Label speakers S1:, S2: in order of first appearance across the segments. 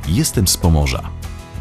S1: Jestem z Pomorza.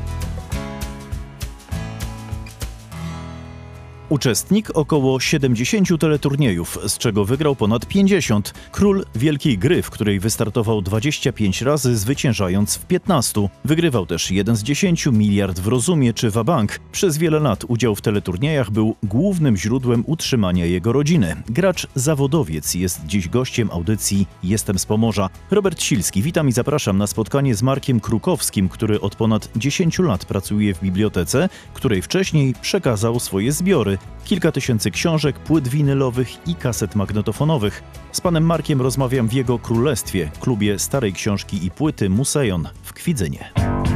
S2: Uczestnik około 70 teleturniejów, z czego wygrał ponad 50. Król wielkiej gry, w której wystartował 25 razy, zwyciężając w 15. Wygrywał też 1 z 10, Miliard w rozumie czy Wabank. Przez wiele lat udział w teleturniejach był głównym źródłem utrzymania jego rodziny. Gracz zawodowiec jest dziś gościem audycji Jestem z Pomorza. Robert Silski, witam i zapraszam na spotkanie z Markiem Krukowskim, który od ponad 10 lat pracuje w bibliotece, której wcześniej przekazał swoje zbiory. Kilka tysięcy książek, płyt winylowych i kaset magnetofonowych. Z panem Markiem rozmawiam w jego królestwie, klubie starej książki i płyty Museon w Kwidzynie.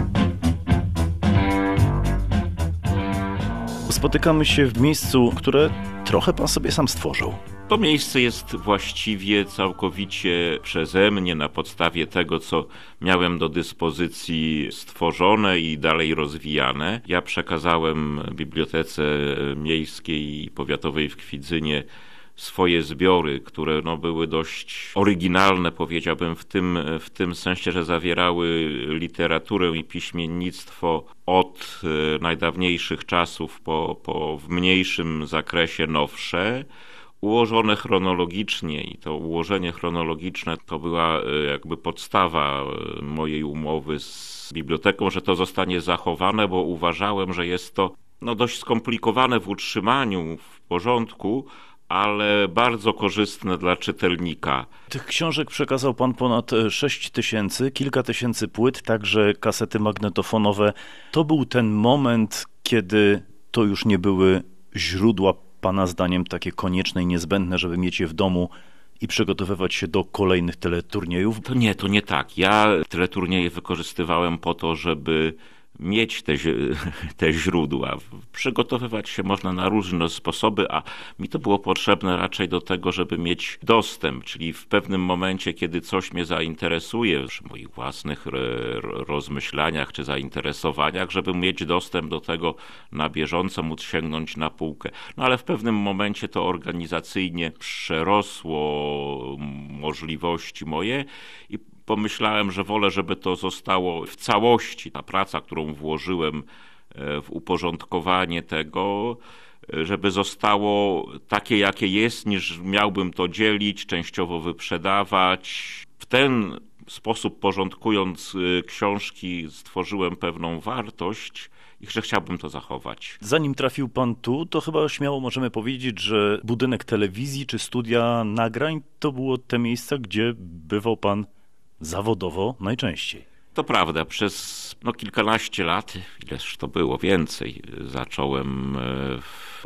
S2: Spotykamy się w miejscu, które trochę pan sobie sam stworzył.
S3: To miejsce jest właściwie całkowicie przeze mnie, na podstawie tego, co miałem do dyspozycji stworzone i dalej rozwijane. Ja przekazałem Bibliotece Miejskiej i Powiatowej w Kwidzynie swoje zbiory, które były dość oryginalne, powiedziałbym, w tym sensie, że zawierały literaturę i piśmiennictwo od najdawniejszych czasów po w mniejszym zakresie nowsze, ułożone chronologicznie, i to ułożenie chronologiczne to była jakby podstawa mojej umowy z biblioteką, że to zostanie zachowane, bo uważałem, że jest to dość skomplikowane w utrzymaniu, w porządku, ale bardzo korzystne dla czytelnika.
S2: Tych książek przekazał pan ponad 6 tysięcy, kilka tysięcy płyt, także kasety magnetofonowe. To był ten moment, kiedy to już nie były źródła pana zdaniem takie konieczne i niezbędne, żeby mieć je w domu i przygotowywać się do kolejnych teleturniejów?
S3: To nie tak. Ja teleturnieje wykorzystywałem po to, żeby mieć te źródła. Przygotowywać się można na różne sposoby, a mi to było potrzebne raczej do tego, żeby mieć dostęp, czyli w pewnym momencie, kiedy coś mnie zainteresuje, przy moich własnych rozmyślaniach czy zainteresowaniach, żeby mieć dostęp do tego na bieżąco, móc sięgnąć na półkę. Ale w pewnym momencie to organizacyjnie przerosło możliwości moje i pomyślałem, że wolę, żeby to zostało w całości, ta praca, którą włożyłem w uporządkowanie tego, żeby zostało takie, jakie jest, niż miałbym to dzielić, częściowo wyprzedawać. W ten sposób, porządkując książki, stworzyłem pewną wartość i że chciałbym to zachować.
S2: Zanim trafił pan tu, to chyba śmiało możemy powiedzieć, że budynek telewizji czy studia nagrań to było te miejsca, gdzie bywał pan zawodowo najczęściej.
S3: To prawda, przez kilkanaście lat, ileż to było więcej, zacząłem w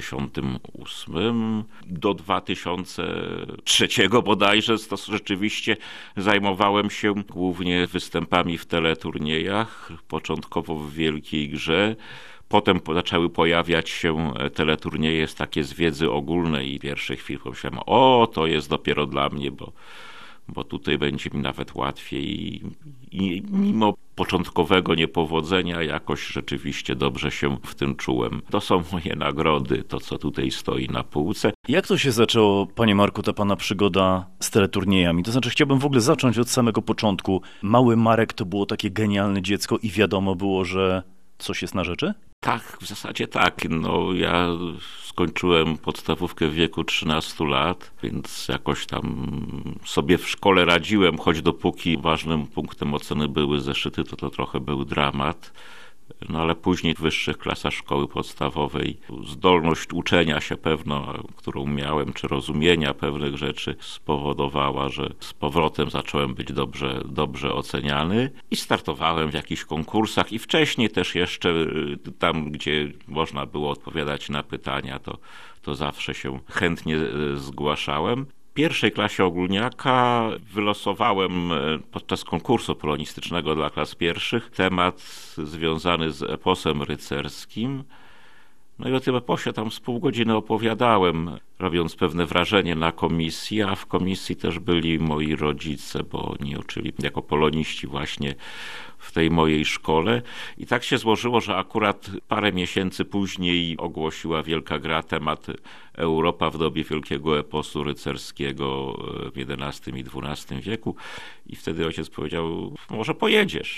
S3: 1988 do 2003 bodajże, to rzeczywiście zajmowałem się głównie występami w teleturniejach, początkowo w Wielkiej Grze. Potem zaczęły pojawiać się teleturnieje takie z wiedzy ogólnej i w pierwszej chwili pomyślałem, to jest dopiero dla mnie, bo tutaj będzie mi nawet łatwiej i mimo początkowego niepowodzenia jakoś rzeczywiście dobrze się w tym czułem. To są moje nagrody, to co tutaj stoi na półce.
S2: Jak to się zaczęło, panie Marku, ta pana przygoda z teleturniejami? To znaczy chciałbym w ogóle zacząć od samego początku. Mały Marek to było takie genialne dziecko i wiadomo było, że coś jest na rzeczy?
S3: Tak, w zasadzie tak. Ja skończyłem podstawówkę w wieku 13 lat, więc jakoś tam sobie w szkole radziłem, choć dopóki ważnym punktem oceny były zeszyty, to trochę był dramat. Ale później w wyższych klasach szkoły podstawowej zdolność uczenia się pewna, którą miałem, czy rozumienia pewnych rzeczy spowodowała, że z powrotem zacząłem być dobrze oceniany i startowałem w jakichś konkursach i wcześniej też jeszcze tam, gdzie można było odpowiadać na pytania, to zawsze się chętnie zgłaszałem. W pierwszej klasie ogólniaka wylosowałem podczas konkursu polonistycznego dla klas pierwszych temat związany z eposem rycerskim. I o tym eposie tam z pół godziny opowiadałem, robiąc pewne wrażenie na komisji, a w komisji też byli moi rodzice, bo oni uczyli jako poloniści właśnie w tej mojej szkole. I tak się złożyło, że akurat parę miesięcy później ogłosiła Wielka Gra temat Europa w dobie wielkiego eposu rycerskiego w XI i XII wieku. I wtedy ojciec powiedział, może pojedziesz.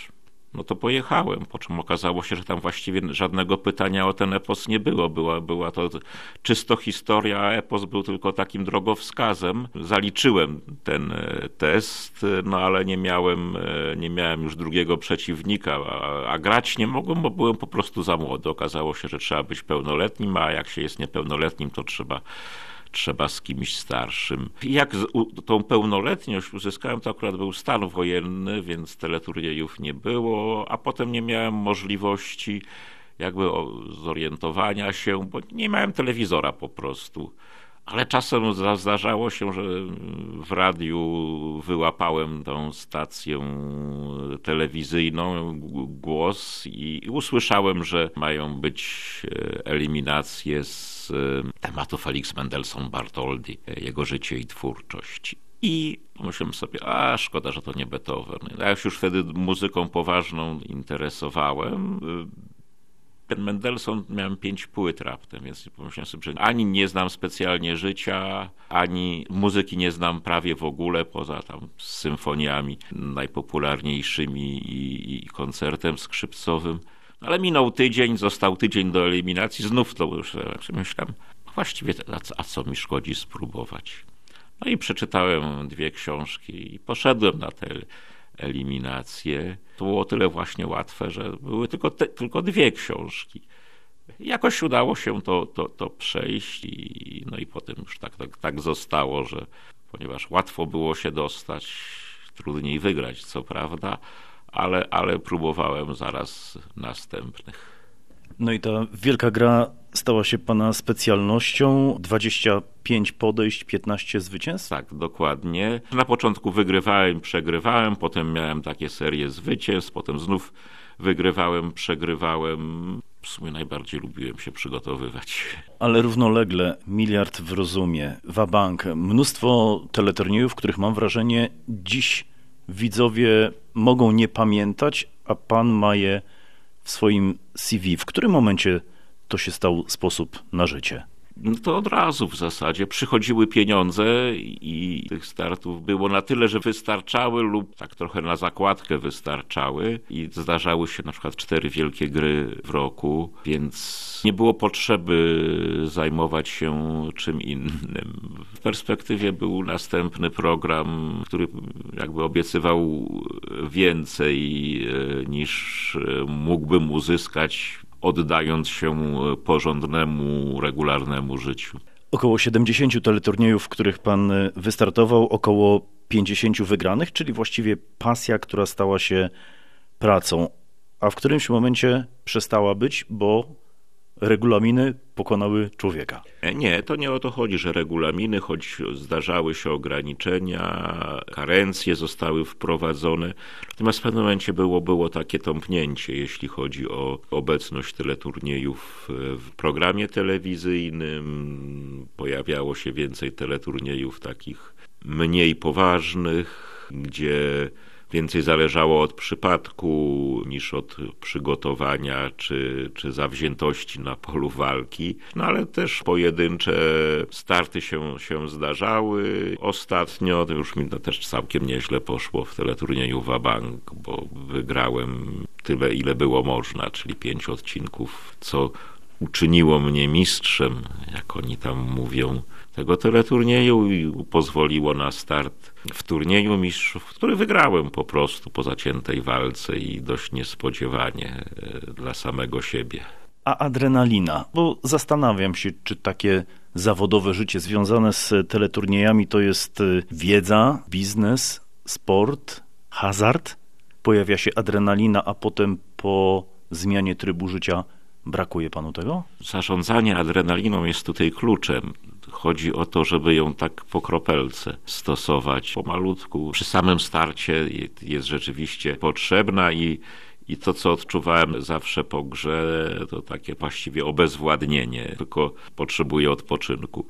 S3: No to pojechałem, po czym okazało się, że tam właściwie żadnego pytania o ten epos nie było. Była to czysto historia, a epos był tylko takim drogowskazem. Zaliczyłem ten test, no ale nie miałem już drugiego przeciwnika, a grać nie mogłem, bo byłem po prostu za młody. Okazało się, że trzeba być pełnoletnim, a jak się jest niepełnoletnim, to trzeba z kimś starszym. I jak tą pełnoletność uzyskałem, to akurat był stan wojenny, więc teleturniejów nie było, a potem nie miałem możliwości jakby zorientowania się, bo nie miałem telewizora po prostu. Ale czasem zdarzało się, że w radiu wyłapałem tą stację telewizyjną, głos i usłyszałem, że mają być eliminacje z tematu Felix Mendelssohn Bartholdy, jego życie i twórczość. I myślałem sobie, szkoda, że to nie Beethoven. Ja się już wtedy muzyką poważną interesowałem. Ten Mendelssohn miałem 5 płyt raptem, więc pomyślałem sobie, że ani nie znam specjalnie życia, ani muzyki nie znam prawie w ogóle, poza tam symfoniami najpopularniejszymi i koncertem skrzypcowym. Ale minął tydzień, został tydzień do eliminacji, znów to już myślałem, właściwie a co mi szkodzi spróbować. No i przeczytałem 2 książki i poszedłem na te eliminacje. To było o tyle właśnie łatwe, że były tylko 2 książki. Jakoś udało się to przejść no i potem już tak zostało, że ponieważ łatwo było się dostać, trudniej wygrać, co prawda, ale próbowałem zaraz następnych.
S2: No i ta wielka gra stała się pana specjalnością. 25 podejść, 15 zwycięstw?
S3: Tak, dokładnie. Na początku wygrywałem, przegrywałem, potem miałem takie serie zwycięstw, potem znów wygrywałem, przegrywałem. W sumie najbardziej lubiłem się przygotowywać.
S2: Ale równolegle miliard w rozumie, wabank, mnóstwo teleturniejów, których mam wrażenie dziś widzowie mogą nie pamiętać, a pan ma je w swoim CV. W którym momencie to się stał sposób na życie?
S3: No to od razu w zasadzie przychodziły pieniądze i tych startów było na tyle, że wystarczały lub tak trochę na zakładkę wystarczały i zdarzały się na przykład 4 wielkie gry w roku, więc nie było potrzeby zajmować się czym innym. W perspektywie był następny program, który jakby obiecywał więcej niż mógłbym uzyskać, oddając się porządnemu, regularnemu życiu.
S2: Około 70 teleturniejów, w których pan wystartował, około 50 wygranych, czyli właściwie pasja, która stała się pracą, a w którymś momencie przestała być, bo regulaminy pokonały człowieka.
S3: Nie, to nie o to chodzi, że regulaminy, choć zdarzały się ograniczenia, karencje zostały wprowadzone, natomiast w pewnym momencie było takie tąpnięcie, jeśli chodzi o obecność teleturniejów w programie telewizyjnym. Pojawiało się więcej teleturniejów takich mniej poważnych, gdzie więcej zależało od przypadku niż od przygotowania czy zawziętości na polu walki. No ale też pojedyncze starty się zdarzały. Ostatnio to już mi też całkiem nieźle poszło w teleturnieju wabank, bo wygrałem tyle, ile było można, czyli 5 odcinków, co uczyniło mnie mistrzem, jak oni tam mówią, tego teleturnieju i pozwoliło na start w turnieju mistrzów, który wygrałem po prostu po zaciętej walce i dość niespodziewanie dla samego siebie.
S2: A adrenalina, bo zastanawiam się, czy takie zawodowe życie związane z teleturniejami to jest wiedza, biznes, sport, hazard? Pojawia się adrenalina, a potem po zmianie trybu życia brakuje panu tego?
S3: Zarządzanie adrenaliną jest tutaj kluczem. Chodzi o to, żeby ją tak po kropelce stosować pomalutku. Przy samym starcie jest rzeczywiście potrzebna i to, co odczuwałem zawsze po grze, to takie właściwie obezwładnienie, tylko potrzebuję odpoczynku.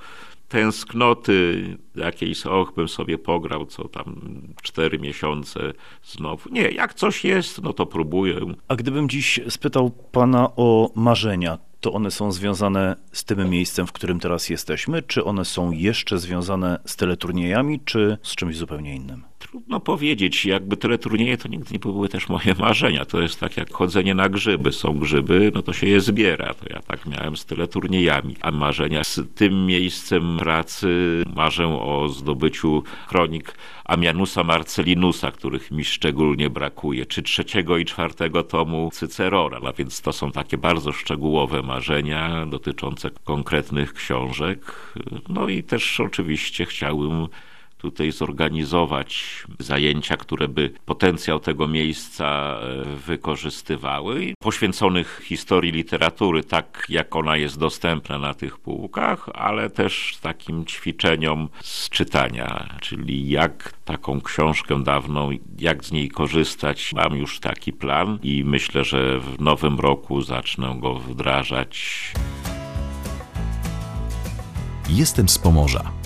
S3: Tęsknoty jakiejś, bym sobie pograł, co tam 4 miesiące znowu. Nie, jak coś jest, no to próbuję.
S2: A gdybym dziś spytał pana o marzenia, To one są związane z tym miejscem, w którym teraz jesteśmy, czy one są jeszcze związane z teleturniejami, czy z czymś zupełnie innym?
S3: Trudno powiedzieć, jakby teleturnieje to nigdy nie były też moje marzenia. To jest tak jak chodzenie na grzyby. Są grzyby, no to się je zbiera. To ja tak miałem z teleturniejami. A marzenia z tym miejscem pracy, marzę o zdobyciu kronik Ammianusa Marcellinusa, których mi szczególnie brakuje, czy 3. i 4. tomu Cycerona. No więc to są takie bardzo szczegółowe marzenia dotyczące konkretnych książek. No i też oczywiście chciałbym tutaj zorganizować zajęcia, które by potencjał tego miejsca wykorzystywały, poświęconych historii literatury, tak jak ona jest dostępna na tych półkach, ale też takim ćwiczeniom z czytania, czyli jak taką książkę dawną, jak z niej korzystać. Mam już taki plan i myślę, że w nowym roku zacznę go wdrażać.
S1: Jestem z Pomorza.